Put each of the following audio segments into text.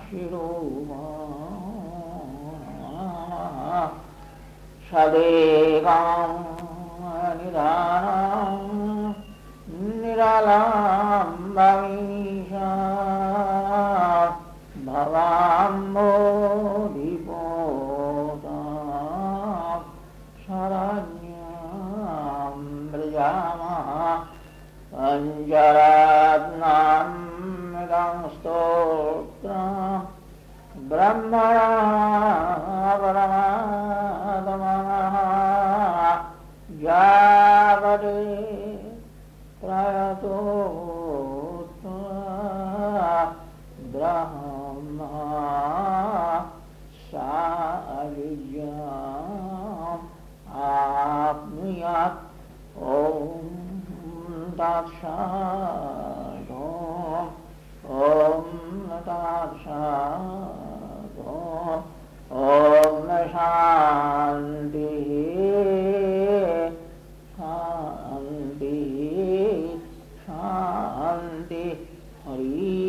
शिरोमणः सदेगां निधानं निरालम्बमीशा भवाम्बोधिपोता शरण्यां व्रजामः पञ्चरत्नामृतं स्तोत्रम् ब्रह्मणा परमात्मनः जागरे प्रयतो ब्रह्मा सायुज्यम् आप्नुयात् ॐ तत्सत् ॐ तत्सत् ॐ शान्तिः शान्तिः शान्तिः हरि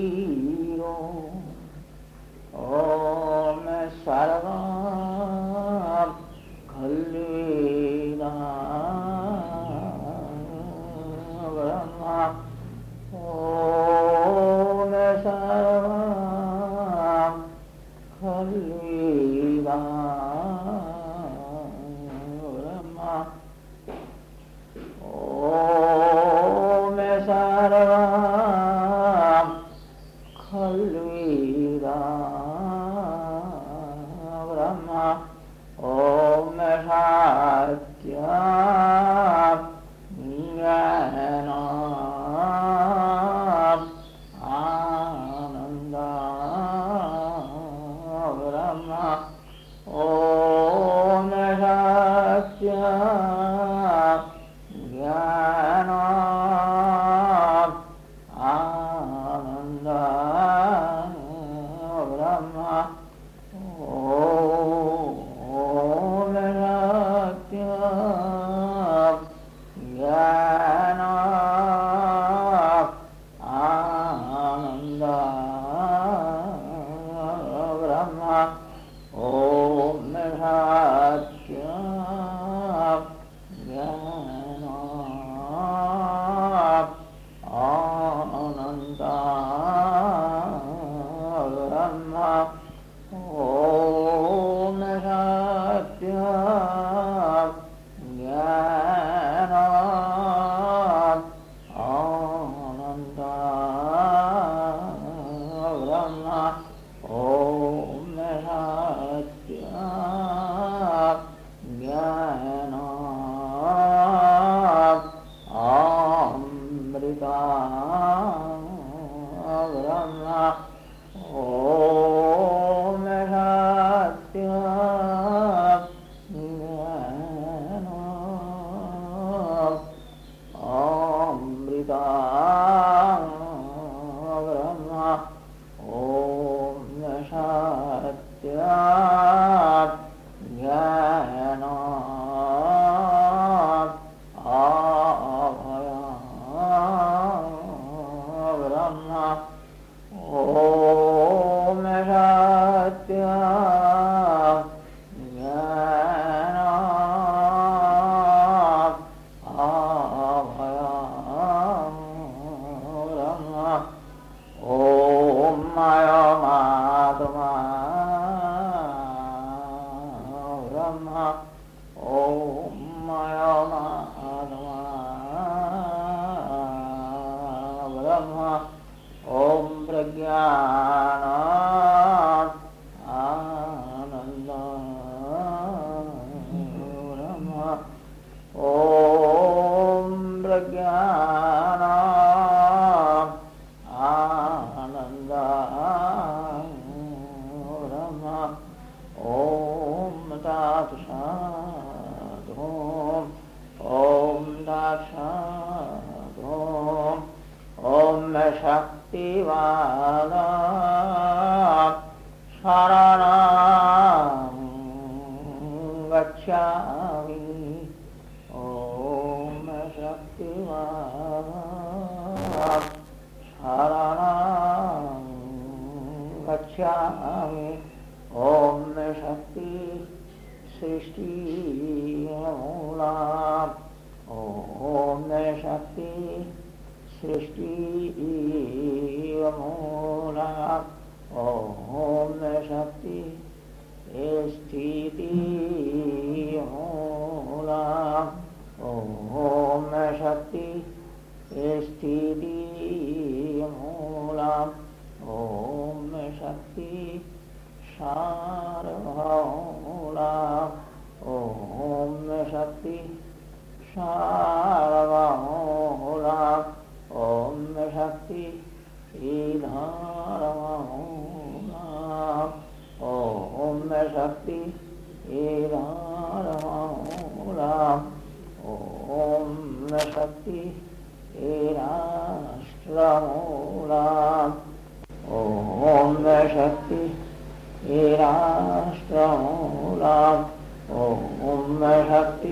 ओम सर्वं खल्विदं ब्रह्म ओम सर्वं खल्विदं ब्रह्म ओम सर्वं खल्विदं ओम सत्यं ज्ञानम् आनन्दं ब्रह्म ओम सत्यं ज्ञानम् आनन्दं ब्रह्म शरणं गच्छ वक्ष्यामि। ओम शक्ति सृष्टि मूलाम्। ओम शक्ति सृष्टि मूलाम्। ओम शक्ति स्थिति मूलाम्। ओम शक्ति स्थिति मूलाम्। ओम शक्ति सार्वमूलाम्। ओम शक्ति सार्वमूलाम्। ओम शक्ति ईधारमूलाम्। ओम शक्ति ईधारमूलाम्। ओम शक्ति ईराष्ट्रमूलाम्। ओम शक्ति ईराष्ट्रमूलाम्। ओम शक्ति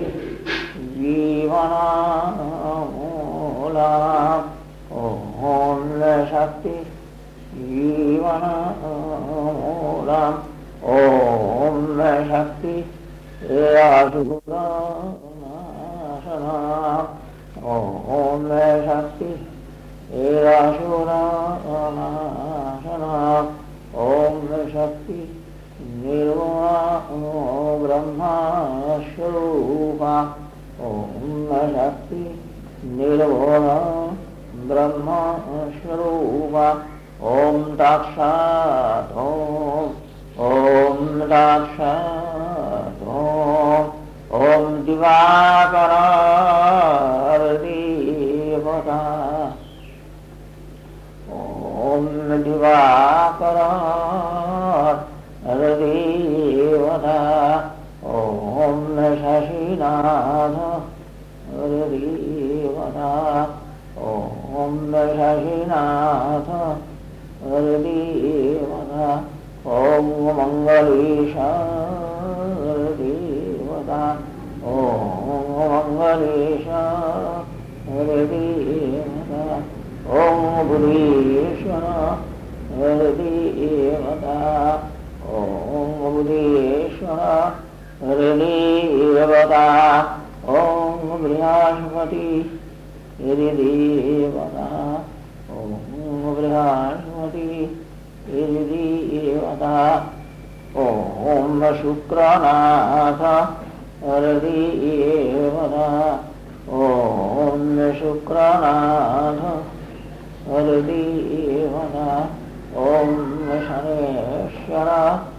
जीवनमूलाम्। ओम शक्ति जीवनमूलाम्। ओम शक्ति असुरनाशनम्। ओम शक्ति असुरनाशनम्। ओम शक्ति निर्गुण ब्रह्मस्वरूपम्। ओम शक्ति निर्गुण ब्रह्मस्वरूपम्। ओम साक्षात् ओम साक्षात् ओम दिवाकर देवता। ओम दिवाकर देवता। ओम शशिनाथ देवता। ओम शशिनाथ देवता। ओम मंगलेश देवता। ओम मंगलेश देवता। ओम बुधेश्वर देवता। ओम बुधेश्वर देवता। ओम बृहस्पति देवता। ओम बृहस्पति देवता। ओम शुक्रनाथ देवता। ओम शुक्रनाथ देवता। ओम शनेश्वर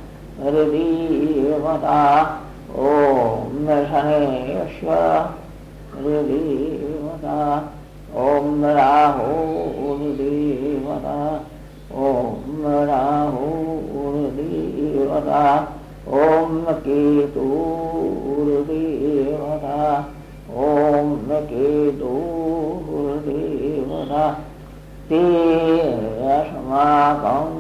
देवता। ओम शनेश्वर देवता। ओम राहु देवता। ओम राहु देवता। ओम केतु देवता। ओम केतु देवता। ते अस्माकं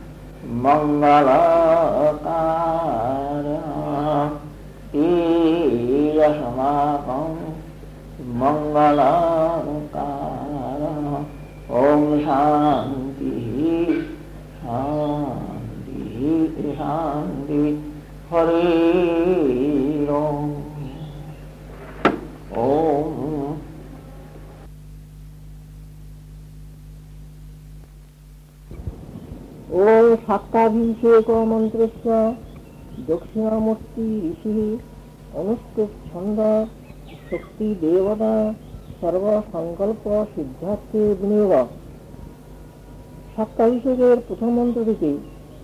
मंगलकारणं। ते अस्माकं मंगलकारणं। ओम शांति शांति शांति। हरि ओम। ओम ओम शाक्ताभिषेक मंत्रस्य दक्षिणामूर्ति ऋषि अनुष्ठुप छंद शक्ति देवता सर्व संकल्प सिद्धार्थे विनियोग। शाक्ताभिषेकेर प्रथम मंत्र থেকে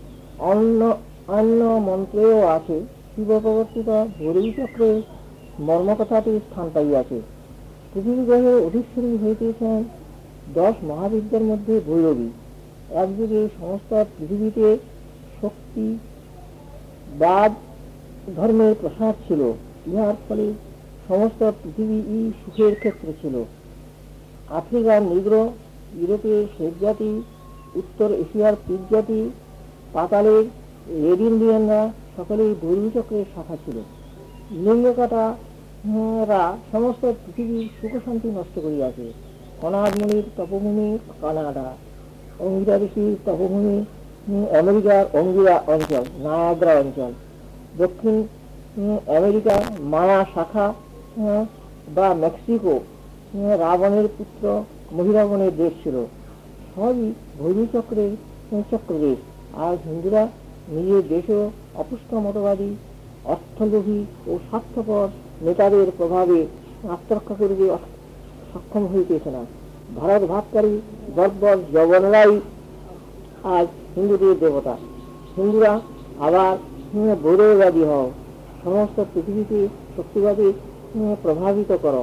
অন্য মন্ত্রেও আছে শিব প্রবর্তিত ভৈরবী চক্রে মর্মকথাটি স্থান পাইয়াছে। পৃথিবী গ্রহের অধীশ্বরী হইতেছেন 10 মহাবিদ্যার মধ্যে ভৈরবী। এক যুগে সমস্ত পৃথিবীতে শক্তি বাদ ধর্মের প্রসার ছিল। ইহার ফলে সমস্ত পৃথিবী সুখের ক্ষেত্র ছিল। আফ্রিকার নিগ্রো, ইউরোপের শ্বেত জাতি, উত্তর এশিয়ার পিক জাতি, পাতালের রেড ইন্ডিয়ানরা সকলেই ভৈরবী চক্রের শাখা ছিল। লিঙ্গকাটারা সমস্ত পৃথিবীর সুখ শান্তি নষ্ট করিয়াছে। কনাদ মুনির তপভূমি কানাডা, অঙ্গিরা ঋষির তপভূমি আমেরিকার অঙ্গিরা অঞ্চল, নায়াগ্রা অঞ্চল, দক্ষিণ আমেরিকার মায়া শাখা বা মেক্সিকো রাবণের পুত্র মহিরাবণের দেশ ছিল। সবই ভৈরচক্রের চক্রদেশ। আর হিন্দুরা নিজের দেশেও অপুষ্ট মতবাদী, অর্থলোভী ও স্বার্থপর নেতাদের প্রভাবে আত্মরক্ষা করতে সক্ষম হইতেছে না। ভারত ভাবকারী বর্বর যবনরাই আজ হিন্দুদের দেবতা। হিন্দুরা আবার বৈরবাদী হও, সমস্ত পৃথিবীকে শক্তিবাদী প্রভাবিত করো।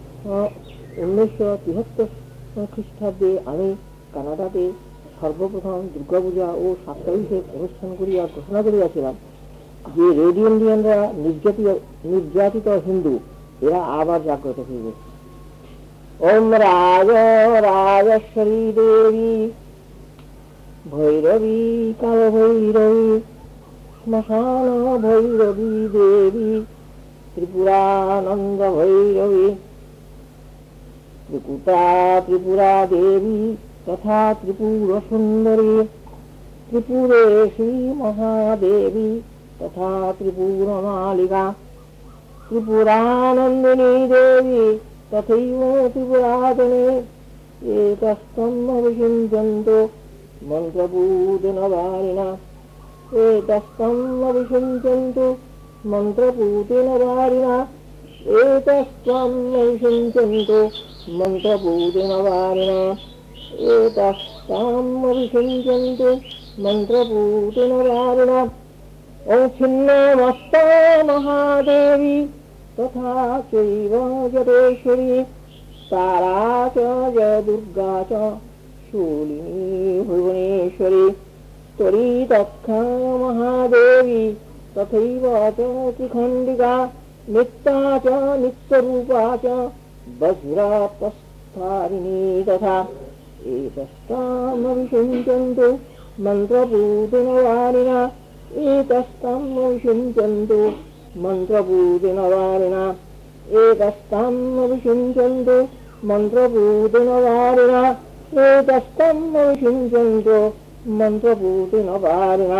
1973 খ্রিস্টাব্দে আমি কানাডাতে সর্বপ্রথম দুর্গাপূজা ও সাপ্তাহিক অনুষ্ঠান করিয়া ঘোষণা করিয়াছিলাম যে রেড ইন্ডিয়ানরা নির্যাতিত হিন্দু, এরা আবার জাগ্রত হইবে। ওম রাজ রাজেশ্বরী দেবী ভৈরবী কাল ভৈরবী শ্মশান ভৈরবী দেবী ত্রিপুরানন্দ ভৈরবী ত্রিকুটা ত্রিপুরা দেবী তথা ত্রিপুর সুন্দরী ত্রিপুরেশী মহাদেবী তথা ত্রিপুর মালিকা ত্রিপুরানন্দিনী দেবী তথৈব ত্রিপুরাতনে এতস্তম্ভ বিচিন্ত্যন্তো মন্ত্রপূতেনবারিণা এতস্তম্ভ বিচিন্ত্যন্তো মন্ত্রপূতেনবারিণা এতস্তম্ভ বিচিন্ত্যন্তো মন্ত্রপূতেনবারিণা এতস্তম্ভ বিচিন্ত্যন্তো মন্ত্রপূতেনবারিণা। ও ছিন্নমস্তা মহাদেবী তথা চৈব জটেশ্বরী তারা চ জয় দুর্গা চ শূলিনী ভুবনেশ্বরী ত্বরিতক্ষা মহাদেবী তথৈব চ ত্রিখণ্ডিকা নিত্যা চ নিত্যরূপা চ বজ্রাপস্থারিণী তথা এতস্তাম বিচিন্ত্যন্তো মন্ত্রপূতেনবারিণা এতস্তাম বিচিন্ত্যন্তো মন্ত্রপূতেনবারিণা এতস্তাম বিচিন্ত্যন্তো মন্ত্রপূতেনবারিণা এতস্তাম বিচিন্ত্যন্তো মন্ত্রপূতেনবারিণা।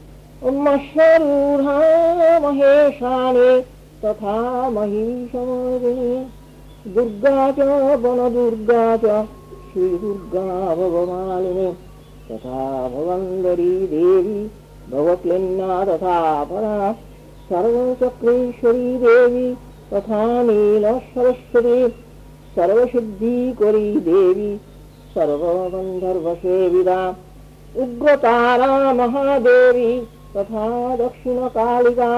মৎস্যরূঢ়া মহেশানি তথা মহিষমর্দিনী দুর্গা চ বনদুর্গা চ শ্রীদুর্গা ভবমালিনী তথা ভবন্দরী দেবী ভবক্লিন্না তথা পরা সর্বচক্রেশ্বরী দেবী তথা নীল সরস্বতী সর্বসিদ্ধিকরী দেবী সর্বগন্ধর্বসেবিতা উগ্রতারা মহাদেবী তথা দক্ষিণকালিকা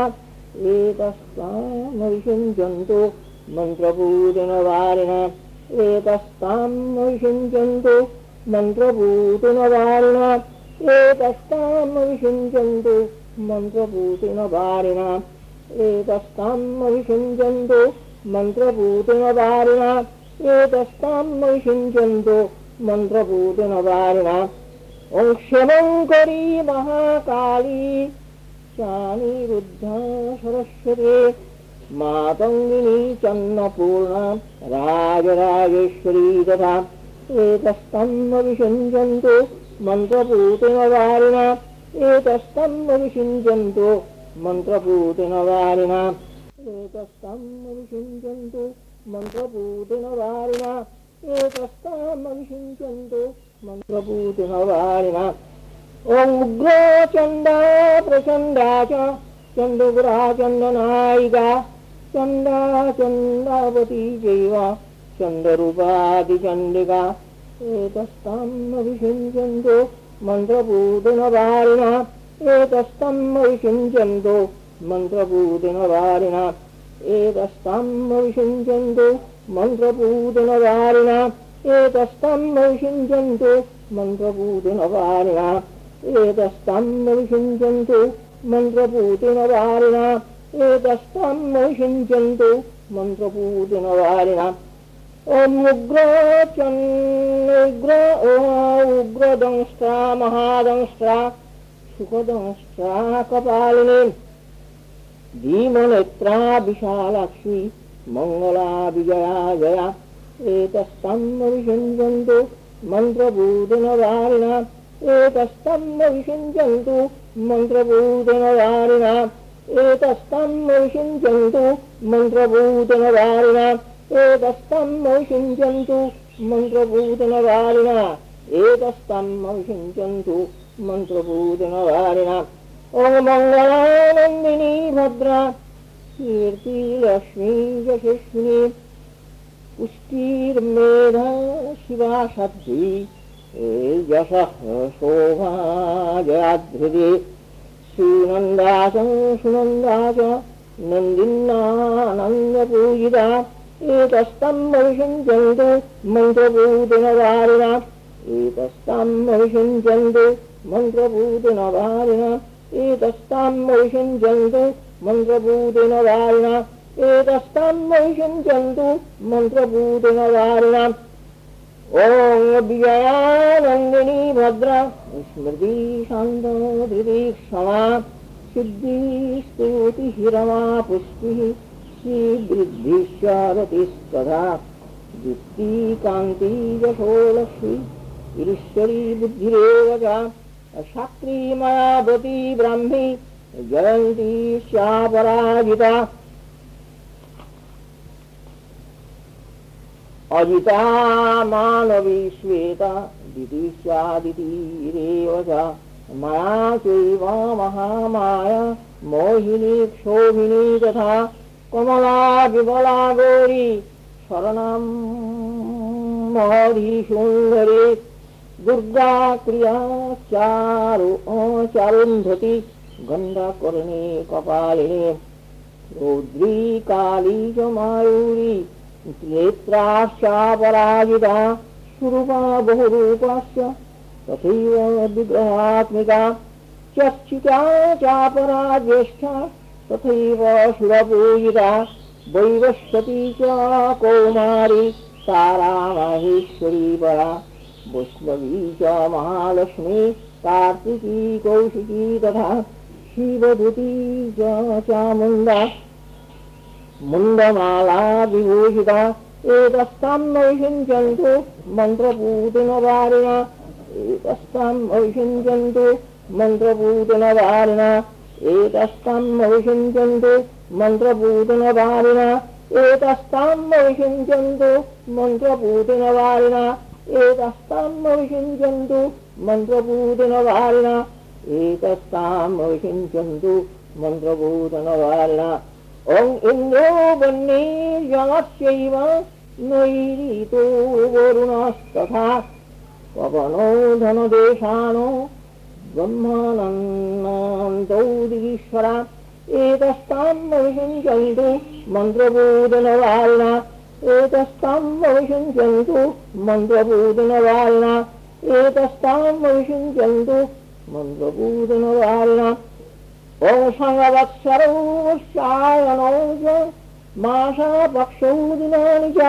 এতস্তাম বিচিন্ত্যন্তো মন্ত্রপূতেনবারিণা এতস্তাম বিচিন্ত্যন্তো মন্ত্রপূতেনবারিণা এতস্তাম বিচিন্ত্যন্তো মন্ত্রপূতেনবারিণা এতস্তাম বিচিন্ত্যন্তো মন্ত্রপূতেনবারিণা এতস্তাম বিচিন্ত্যন্তো মন্ত্রপূতেনবারিণা। ওং ক্ষেমঙ্করী মহাকালী চানিরুদ্ধা সরস্বতী মাতঙ্গিনী চন্নপূর্ণা রাজরাজেশ্বরী তথা এতস্তাম বিচিন্ত্যন্তো মন্ত্রপূতেনবারিণা এতস্তাম বিচিন্ত্যন্তো মন্ত্রপূতেনবারিণা এতস্তাম বিচিন্ত্যন্তো মন্ত্রপূতেনবারিণা এতস্তাম বিচিন্ত্যন্তো মন্ত্রপূতেনবারিণা। ওং উগ্র চণ্ডা প্রচণ্ডা চ চণ্ডুগ্রা চণ্ডনায়িকা চণ্ডা চণ্ডাবতী চৈব চণ্ডরূপাদিচণ্ডিকা এতস্তাম বিচিন্ত্যন্তো মন্ত্রপূতেনবারিণা এতস্তাম বিচিন্ত্যন্তো মন্ত্রপূতেনবারিণা এতস্তাম বিচিন্ত্যন্তো মন্ত্রপূতেনবারিণা এতস্তাম বিচিন্ত্যন্তো মন্ত্রপূতেনবারিণা এতস্তাম বিচিন্ত্যন্তো মন্ত্রপূতেনবারিণা এতস্তাম বিচিন্ত্যন্তো মন্ত্রপূতেনবারিণা। ওম উগ্র উগ্রদংষ্টা মহাদংষ্টা সুখদংষ্টা কপালিনী ভীমনেত্রা বিশালাক্ষী মঙ্গলা বিজয়া জয়া এতস্তাম বিচিন্ত্যন্তো মন্ত্রপূতেনবারিণা एतस्तम् अभिषिञ्चन्तु मन्त्रभूतेन वारिणा एतस्तम् अभिषिञ्चन्तु मन्त्रभूतेन वारिणा एतस्तम् अभिषिञ्चन्तु मन्त्रभूतेन वारिणा एतस्तम् अभिषिञ्चन्तु मन्त्रभूतेन वारिणा ओम मंगलानंदिनी भद्रा कीर्ति लक्ष्मी यशस्विनी पुष्टिर्मेधा शिवा शक्ति यशः शोभा जयाधृति श्रीनन्दाच सुनन्दाच नन्दिन्नानन्दपूजिता एतस्तम् अभिषिञ्चन्तु मन्त्रभूतेन वारिणा एतस्तम् अभिषिञ्चन्तु मन्त्रभूतेन वारिणा एतस्तम् अभिषिञ्चन्तु मन्त्रभूतेन वारिणा एतस्तम् अभिषिञ्चन्तु मन्त्रभूतेन वारिणा ओम विजयानन्दिनी भद्रा स्मृति शान्तो धृति क्षमा सिद्धि स्तुति रमा पुष्टिः श्रीवृद्धिश्चारतिस्तथा दीप्ति कान्ति यशो लक्ष्मी ईश्वरी बुद्धिरेव च शाक्त्री मायावती ब्राह्मी जयन्ती स्यापराजिता अजिता मानवी श्वेता दितिश्चादितिरेव च माया चैव महामाया मोहिनी क्षोभिनी तथा कमला विमला गौरी शरणं महधीसुन्दरी दुर्गा क्रिया चारुन्धति गन्धाकर्णे कपालिनी रौद्री काली च मायूरी नेत्राश्चापराजिता स्वरूपा बहुरूपाश्च तथैव विग्रहात्मिका चक्षुषा चापरा ज्येष्ठा तथैव सुरपूजिता वैवस्वती च कौमारी तारा माहेश्वरी परा वैष्णवी च महालक्ष्मी कार्तिकी कौशिकी तथा शिवदूती च चामुण्डा मुण्डमाला विभूषिता एतस्तम् अभिषिञ्चन्तु मन्त्रभूतेन वारिणा एतस्तम् अभिषिञ्चन्तु मन्त्रभूतेन वारिणा एतस्तम् अभिषिञ्चन्तु मन्त्रभूतेन वारिणा एतस्तम् अभिषिञ्चन्तु मन्त्रभूतेन वारिणा एतस्तम् अभिषिञ्चन्तु मन्त्रभूतेन वारिणा एतस्तम् अभिषिञ्चन्तु मन्त्रभूतेन वारिणा ओम इंद्रो वह्निर्यमस्यैव नैऋतो वरुणस्तथा पवनो धनदेशानो ब्रह्मानन्दो दिगीश्वरा एतस्तम् अभिषिञ्चन्तु मन्त्रभूतेन वारिणा एतस्तम् अभिषिञ्चन्तु मन्त्रभूतेन वारिणा एतस्तम् अभिषिञ्चन्तु मन्त्रभूतेन वारिणा ओम संवत्सरौ श्रावणौ च मासा पक्षौ दिनानि च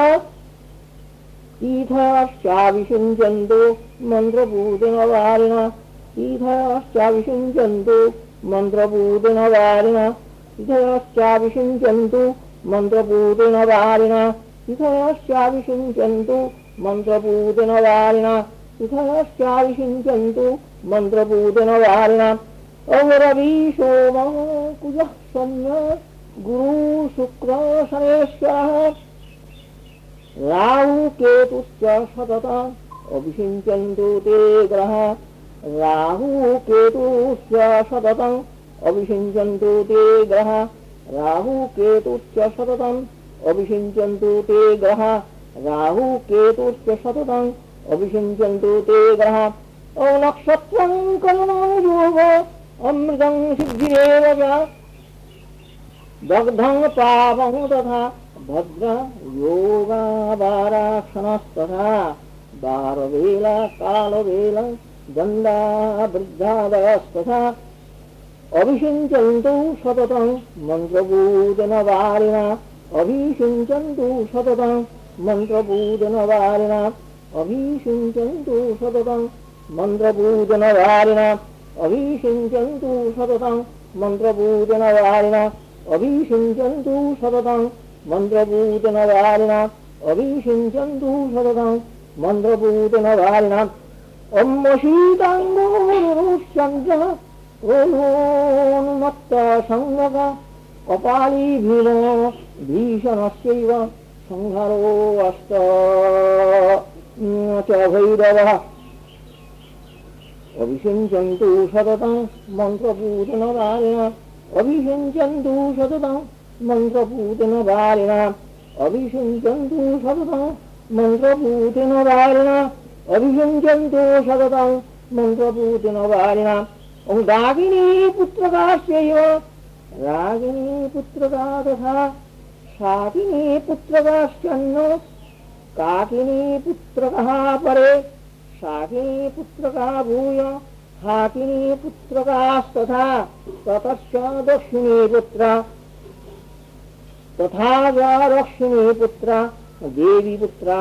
तीर्थश्चाभिषिञ्चन्तु मन्त्रभूतेन वारिणा तीर्थश्चाभिषिञ्चन्तु मन्त्रभूतेन वारिणा तीर्थश्चाभिषिञ्चन्तु मन्त्रभूतेन वारिणा तीर्थश्चाभिषिञ्चन्तु मन्त्रभूतेन वारिणा तीर्थश्चाभिषिञ्चन्तु मन्त्रभूतेन वारिणा ओम रवि सोम कुजः सौम्य गुरु शुक्र शनेश्वरः राहु केतुश्च सतता अभिषिञ्चन्तु ते ग्रहा राहु केतुश्च सततम् अभिषिञ्चन्तु ते ग्रहा राहु केतुश्च सततम् अभिषिञ्चन्तु ते ग्रहा राहु केतुश्च सततम् अभिषिञ्चन्तु ते ग्रहा ओ नक्षत्रं कर्मणो योग अमृतं सिद्धिरेव च दग्धं पापं तथा भद्र योगावाराक्षणस्तथा दारवेला कालवेला दण्डा वृद्धादयस्तथा अभिषिञ्चन्तु सततं मन्त्रभूतेन वारिणा अभिषिञ्चन्तु सततं मन्त्रभूतेन वारिणा अभिषिञ्चन्तु सततं मन्त्रभूतेन वारिणा अभिषिञ्चन्तु सततं मन्त्रभूतेन वारिणा अभिषिञ्चन्तु सततं मन्त्रभूतेन वारिणा अभिषिञ्चन्तु सततं मन्त्रभूतेन वारिणा शीतांगोरुश्चंद्र प्रोन्मत्त संगग कपाली भीषणस्यैव संहारो अस्त च भैरवः अभिषिञ्चन्तु सततं मन्त्रपूतनवारिणा अभिषिञ्चन्तु सततं मन्त्रपूतनवारिणा अभिषिञ्चन्तु सततं मन्त्रपूतनवारिणा अभिषिञ्चन्तु सततं मन्त्रपूतनवारिणा ॐ दागिनी पुत्रकास्यैव रागिनी पुत्रका तथा शाकिनी पुत्रकाश्चन्नो काकिनी पुत्रकः परे शाकिनी पुत्रका भूय हाकिनी पुत्रकास्तथा ततश्च दक्षिणी पुत्र तथा च दक्षिणी पुत्र देवी पुत्रा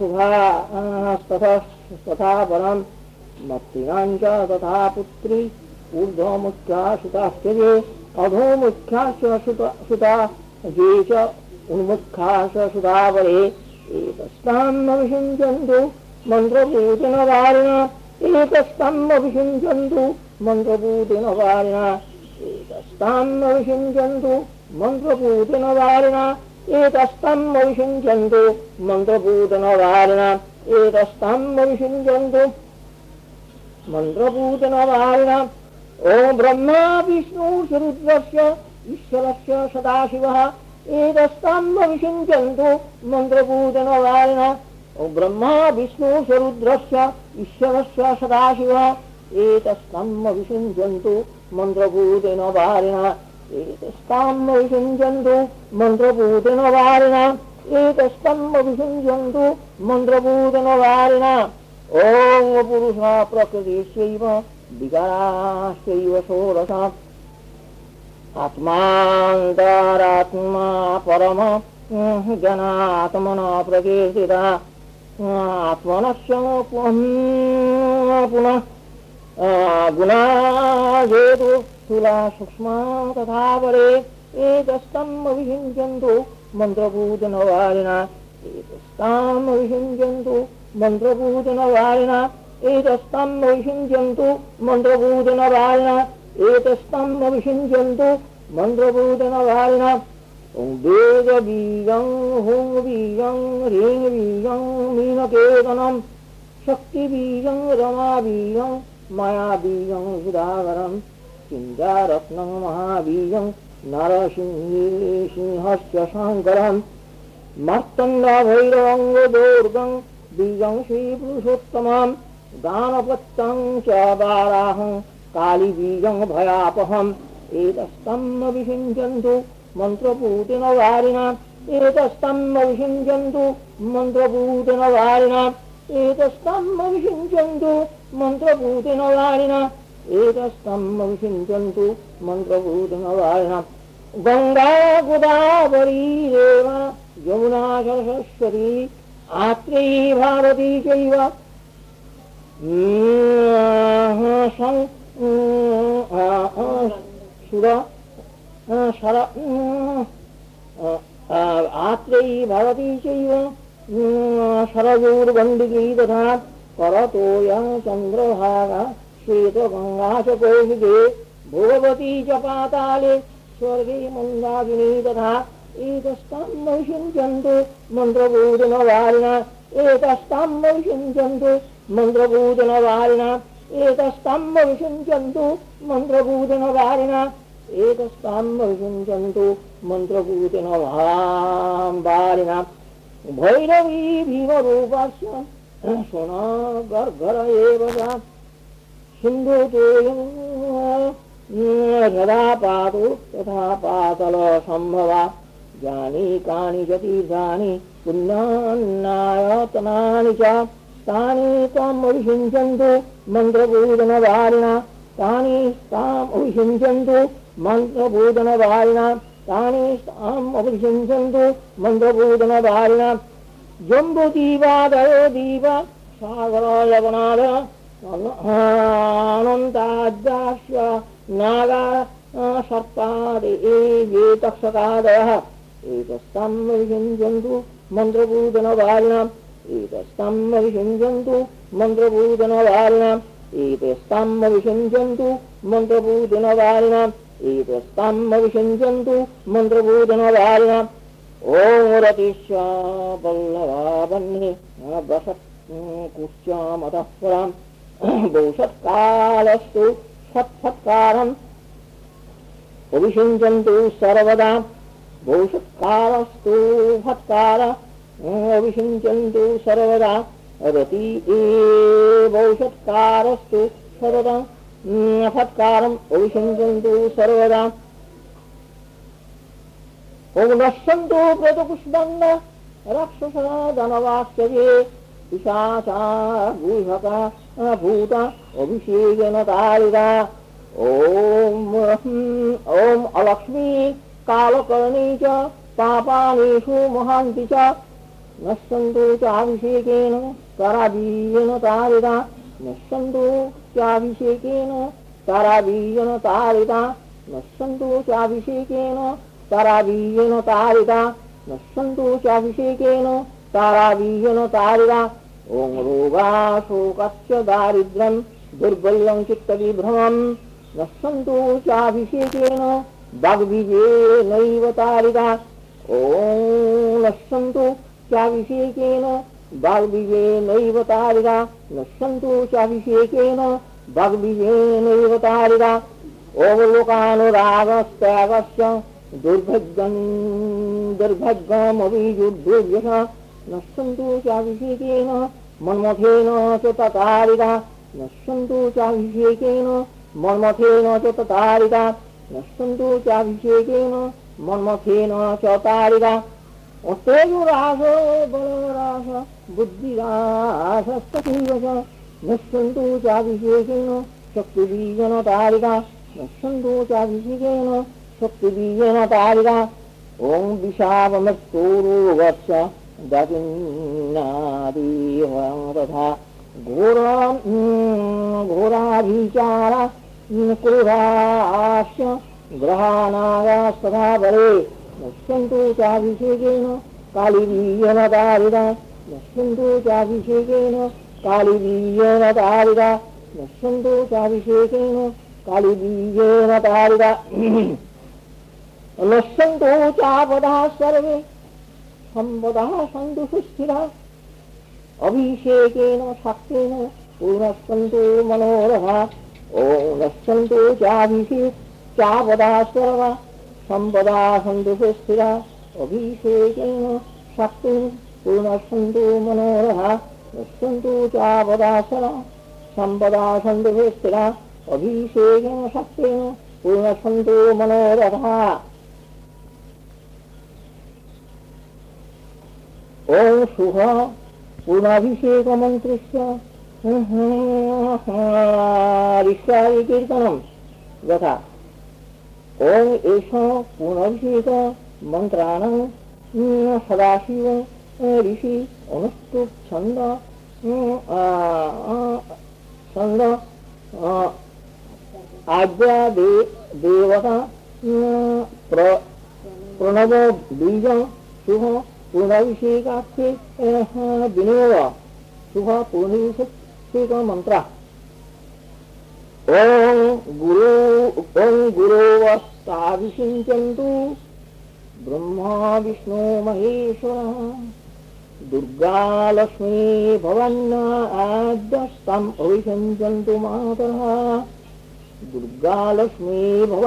शुभास्तथा परं मत्तिनां च तथा पुत्री ऊर्ध्वमुख्या सुताश्चर्ये अधोमुख्याश्च सुता ये च उन्मुख्याश्च सुतापरे एतस्ताम् अभिषिञ्चन्तु मन्त्रपूतनवारिणा एतस्ताम् अभिषिञ्चन्तु मन्त्रपूतनवारिणा एतस्ताम् अभिषिञ्चन्तु मन्त्रपूतनवारिणा एतस्ताम् अभिषिञ्चन्तु मन्त्रपूतनवारिणा एतस्ताम् अभिषिञ्चन्तु मन्त्रपूतनवारिणा ॐ ब्रह्मा विष्णुरुद्रस्य ईश्वरस्य सदाशिवः एतस्ताम् अभिषिञ्चन्तु मन्त्रपूतनवारिणा ॐ ब्रह्मा विष्णुरुद्रस्य ईश्वरस्य सदाशिवः एतस्ताम् अभिषिञ्चन्तु मन्त्रपूतनवारिणा एतस्ताम् अभिषिञ्चन्तु मन्त्रपूतनवारिणा एतस्ताम् अभिषिञ्चन्तु मन्त्रपूतनवारिणा ॐ पुरुषा प्रकृतिश्चैव विकाराश्चैव षोडशा आत्मान्तरात्मा परम जनात्मना प्रकीर्तिता आत्मनश्च पुनः गुणाजेतु स्थूला सूक्ष्मा तथा परे एतस्ताम् अभिषिञ्चन्तु मन्त्रपूतनवारिणा एतस्ताम् अभिषिञ्चन्तु मन्त्रपूतनवारिणा एतस्ताम् अभिषिञ्चन्तु मन्त्रपूतनवारिणा एतस्ताम् अभिषिञ्चन्तु मन्त्रपूतनवारिणा ॐ वेदबीजं हों बीजं ह्रीं बीजं मीनकेतनं शक्तिबीजं रमाबीजं मायाबीजं सुधाकरं चिन्तारत्नं महाबीजं नरसिंहस्य शङ्करं मर्तण्डभैरवङ्गदुर्गं बीजं श्रीपुरुषोत्तमं दानपत्यं च वाराहं कालीबीजं भयापहम् एतस्ताम् अभिषिञ्चन्तु मन्त्रपूतनवारिणा एतस्ताम् अभिषिञ्चन्तु मन्त्रपूतनवारिणा एतस्ताम् अभिषिञ्चन्तु मन्त्रपूतनवारिणा एतस्ताम् अभिषिञ्चन्तु मन्त्रपूतनवारिणा गङ्गा गोदावरी रेवा यमुना सरस्वती आत्रेयी भारती चैव आत्रेयी भारती चैव शरयोर्गण्डिकी तथा करतोया चन्द्रभागा श्वेतगङ्गा च कौशिके भगवती च पाताले स्वर्गे मन्दाकिनी तथा एतस्ताम् अभिषिञ्चन्तु मन्त्रपूतनवारिणा एतस्ताम् अभिषिञ्चन्तु मन्त्रपूतनवारिणा एतस्ताम् अभिषिञ्चन्तु मन्त्रपूतनवारिणा एतस्ताम् अभिषिञ्चन्तु मन्त्रपूतनवारिणा भैरवी भीमरूपस्य सोनागर्भर एव सिन्धुतोयं यदा पातु तथा पातलसम्भवा यानि कानि च तीर्थानि पुण्यान्नायतनानि च तानि त्वाम् अभिषिञ्चन्तु मन्त्रपूतनवारिणा तानि ताम् अभिषिञ्चन्तु मन्त्रपूतनवारिणा तानि ताम् अभिषिञ्चन्तु मन्त्रपूतनवारिणा जम्बुदीपादयो दीप सागरलवनाद अनन्ताद्यास्य नागा सर्पादि ये तक्षकादयः एतस्ताम् अभिषिञ्चन्तु मन्त्रपूतनवारिणा एतस्ताम् अभिषिञ्चन्तु मन्त्रपूजनवारिणाम् एतस्ताम् अभिषिञ्चन्तु मन्त्रपूजनवारिणाम् एतस्ताम् अभिषिञ्चन्तु मन्त्रपूजनवारिणाम् ॐ रतिश्चा वल्लभावह्नि वसत्कुश्चामतः पुराम् भविष्यत्कालस्तु सत्सत्कारम् अभिषिञ्चन्तु सर्वदा भविष्यत्कालस्तु सत्कार अभिषिञ्चन्तु सर्वदा रति भविष्यत्कारस्तु सर्वदा सत्कारम् अभिषिञ्चन्तु सर्वदा ॐ नश्यन्तु प्रतिपुष्पन्न राक्षसा दानवाश्च ये पिशाचा गुहका भूत अभिषेकेन तारिता ॐ अलक्ष्मी कालकर्णी च पापानेषु महान्ति च नश्यन्तु चाभिषेकेन कराबीजेन तारिता नश्यन्तु चाभिषेकेन कराबीजेन तारिता नश्यन्तु चाभिषेकेन ताराबीजेन तारिता नश्यन्तु चाभिषेकेन ताराबीजेन तारिता ॐ रोगाशोकस्य दारिद्र्यं दुर्बल्यं चित्तविभ्रमं नश्यन्तु चाभिषेकेन वाग्बीजेनैव तारिता ॐ नश्यन्तु चाभिषेकेन वाग्बीजेनैव तारिता नश्यन्तु चाभिषेकेन वाग्बीजेनैव तारिता ॐ लोकानुरागस्त्यागस्य दुर्भग्यमभियुद्धुर्यः नश्यन्तु चाभिषेकेन मन्मथेन च ततारिता नश्यन्तु चाभिषेकेन मन्मथेन च ततारिता नश्यन्तु चाभिषेकेन मन्मथेन च तारिता तेजोरासो बलरास बुद्धिरासस्तथैव च नश्यन्तु चाभिषेकेन शक्तिबीजेन तारिता नश्यन्तु चाभिषेकेन शक्तिबीजेन तारिता ॐ विषापमृत्युरोगस्य दतिन्नादिवं तथा घोराभिचार क्रोधास्य ग्रहानागास्तथा बले नश्यन्तु चाभिषेकेन कालीबीजेन तारिता नश्यन्तु चाभिषेकेन कालीबीजेन तारिता नश्यन्तु चाभिषेकेन कालीबीजेन तारिता नश्यन्तु चापदाः सर्वे सम्पदाः सन्तु सुस्थिराः अभिषेकेन शक्तेन पूर्णस्सन्तु मनोरथाः ॐ नश्यन्तु चापदाः सर्वा सम्पदाः सन्तु सुस्थिराः अभिषेकेन शक्तेन पूर्णस्सन्तु मनोरथाः नश्यन्तु चापदाः सर्वा सम्पदाः सन्तु सुस्थिराः अभिषेकेन शक्तेन पूर्णस्सन्तु मनोरथाः ॐ शुभ पूर्णाभिषेकमन्त्रस्य ऋष्याय कीर्तनं यथा ॐ एष पूर्णाभिषेक मन्त्राणां सदाशिव ऋषि अनुष्टुप् छन्द आज्ञा देवता प्रणव बीज शुभ पूर्णाभिषेकाख्ये विनियोग शुभ पूर्णाभिषेक मंत्र ॐ गुरोवस्ताभिषिञ्चन्तु ब्रह्मा विष्णु महेश्वरः दुर्गा लक्ष्मी भवन्नाद्यस्तम् अभिषिञ्चन्तु मातरः दुर्गा लक्ष्मी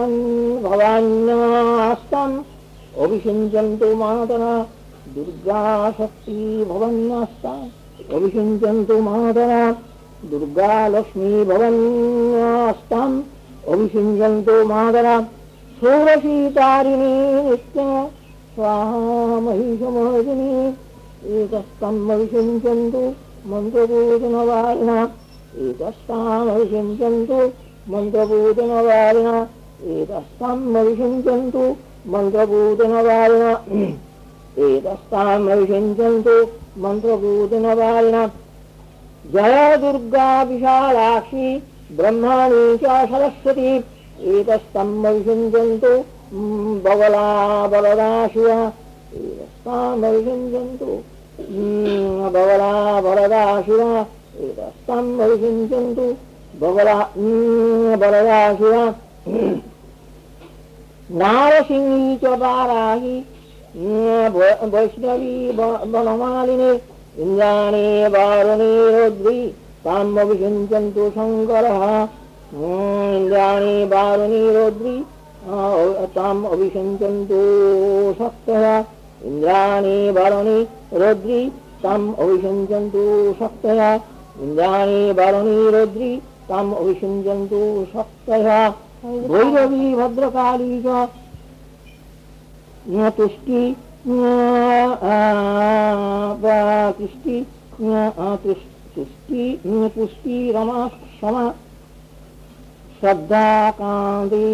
भवन्नास्तम् अभिषिञ्चन्तु मातरः दुर्गा शक्ति भवन्नास्तम् अभिषिञ्चन्तु मातरः दुर्गा लक्ष्मी भवन्नास्तम् अभिषिञ्चन्तु मातरः षोडशीतारिणी नित्या स्वाहा महिषमर्दिनी एकस्तम् अभिषिञ्चन्तु मन्त्रपूजनवारिणा एकस्ताम् अभिषिञ्चन्तु मन्त्रपूजनवारिणा एकस्ताम् अभिषिञ्चन्तु मन्त्रपूजनवारिणा एकस्ताम् अभिषिञ्चन्तु मन्त्रपूजनवारिणा जय दुर्गा विशालाक्षी ब्रह्माणी च सरस्वती एकस्तम् अभिषिञ्चन्तु बगला बलदा शिवा एकस्ताम् अभिषिञ्चन्तु बगला वरदा शिवा एतस्तां अभिषिञ्चन्तु बगला वरदा शिवा नारसिंही च वाराही वैष्णवी वनमालिनी इन्द्राणी वारुणी रुद्री ताम् अभिषिञ्चन्तु शङ्करः इन्द्राणी वारुणी रुद्री ताम् अभिषिञ्चन्तु शक्तयः इन्द्राणी वारुणी रुद्री ताम् अभिषिञ्चन्तु शक्तयः इन्द्राणी वारुणी रुद्री ताम् अभिषिञ्चन्तु शक्तयः भैरवी भद्रकाली च तुष्टि पुष्टि रमा क्षमा श्रद्धा कान्ति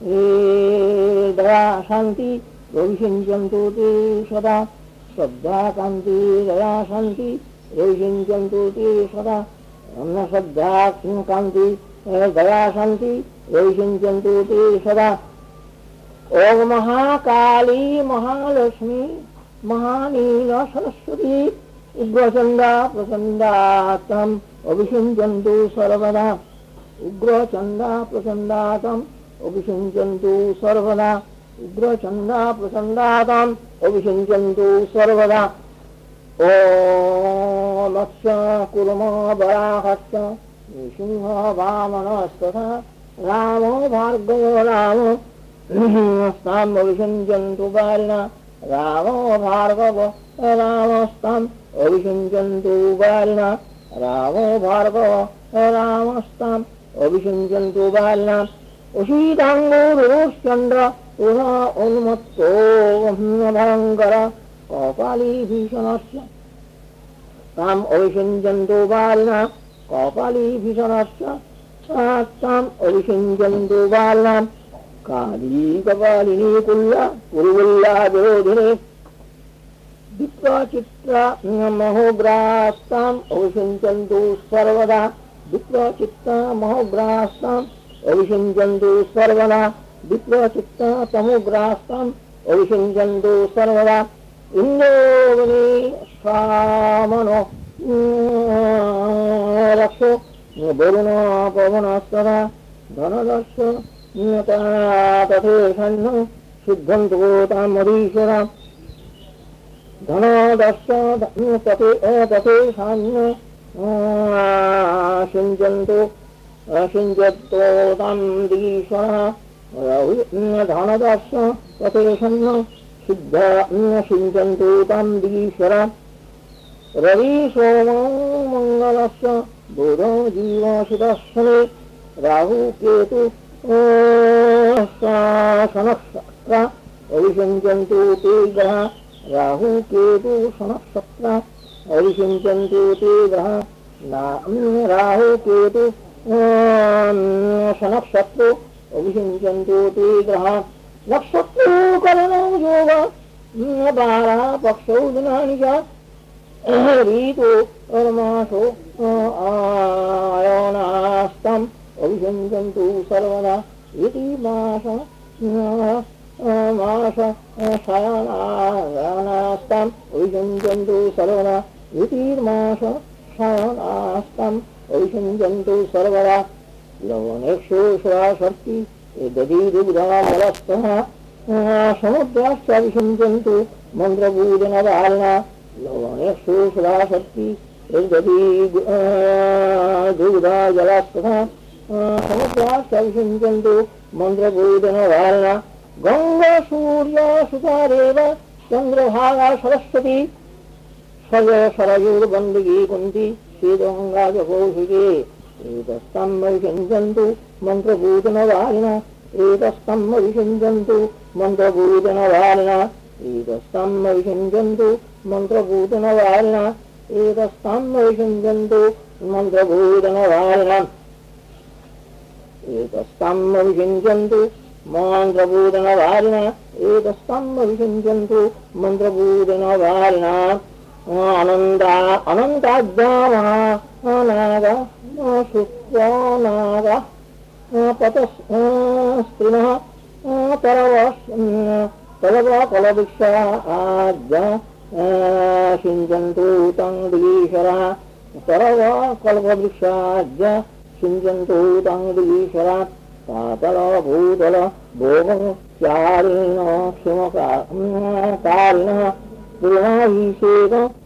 दया शान्ति अभिषिञ्चन्तु ते सदा श्रद्धा कान्ति दया शान्ति अभिषिञ्चन्तु ते सदा श्रद्धा कान्ति दया शान्ति अभिषिञ्चन्तु ते सदा ओम महाकाली महालक्ष्मी महानीला सरस्वती उग्रचंदा प्रचंदा तम अभिषिञ्चन्तु सर्वदा उग्रचंदा प्रचंदा तम अभिषिञ्चन्तु सर्वदा उग्रचंदा प्रचंदा तम अभिषिञ्चन्तु सर्वदा ओम मत्स्य कुर्म वराहश्च नृसिंह वामनस्तथा रामो भार्गवो रामो ताम् अभिषिञ्चन्तु वारिणा रामो भार्गव रामस्ताम् अभिषिञ्चन्तु वारिणा रामो भार्गव रामस्ताम् अभिषिञ्चन्तु वारिणा उषीताङ्गुरुश्चन्द्र पुनः उन्मत्तो भयङ्कर कपाली भीषणस्य ताम् अभिषिञ्चन्तु वारिणा कपाली भीषणस्य ताम् अभिषिञ्चन्तु वारिणा काली कपालिनी कुल्ला पुरुल्ला विरोधिनी विप्रचित्रा महोग्रास्ताम् अभिषिञ्चन्तु सर्वदा विप्रचित्ता महोग्रास्ताम् अभिषिञ्चन्तु सर्वदा विप्रचित्ता तमोग्रास्ताम् अभिषिञ्चन्तु सर्वदा इन्दोवनी स्वामनो रक्षो वरुणो पवनस्तदा धनदर्श तथेषन्न सिद्धन्तु तामधीश्वरा धनदर्श तथेषान्न सिञ्चन्तो तामधीश्वरा धनदर्श तथेषन्न सिद्ध सिञ्चन्तु तामधीश्वरा रवि सोमो मङ्गलस्य बुधो जीवशितशने राहु केतु शनक्षत्र अभिषिञ्चन्तु ते ग्रह राहु केतु शनक्षत्र अभिषिञ्चन्तु ते ग्रह राहु केतु शनक्षत्र अभिषिञ्चन्तु ते ग्रह नक्षत्रो करणो योग बारा पक्षौ दिनानि च ऋतु मासो आयनास्तम् अभिषिञ्चन्तु सर्वदा इति मास शयनास्ताम् अभिषिञ्चन्तु सर्वदा इति मास शयनास्ताम् अभिषिञ्चन्तु सर्वदा लवणेषु श्वासर्ति दधीदुग्धामलस्तः समुद्राश्च अभिषिञ्चन्तु मन्त्रपूजनवारिणा लवणेषु श्वासर्ति दुग्धाजलस्तः समुद्राश्च अभिषिञ्चन्तु मन्त्रपूजनवारिणा गङ्गा सूर्य सुतारेव चन्द्रभागा सरस्वती सजय सरयुर्वन्दिकी कुन्ती श्रीगङ्गा च कौशिके एतस्ताम् अभिषिञ्चन्तु मन्त्रपूजनवारिणा एतस्ताम् अभिषिञ्चन्तु मन्त्रपूजनवारिणा एतस्ताम् अभिषिञ्चन्तु मन्त्रपूजनवारिणा एतस्ताम् अभिषिञ्चन्तु मन्त्रपूजनवारिणा एतस्ताम् अभिषिञ्चन्तु मन्त्रपूजनवारिणा एतस्ताम् अभिषिञ्चन्तु मन्त्रपूजनवारिणा अनन्ताद्यामः शुक्रानाग पतस्त्रिणः तरव कलवृक्षा आद्य सिञ्चन्तु तं दिगीश्वरः तरव कल्पवृक्षाज्य सिञ्चन्तु तं दिगीश्वरः पातल भूतल भोगचारिण क्षमकारिणः पूर्णाभिषेक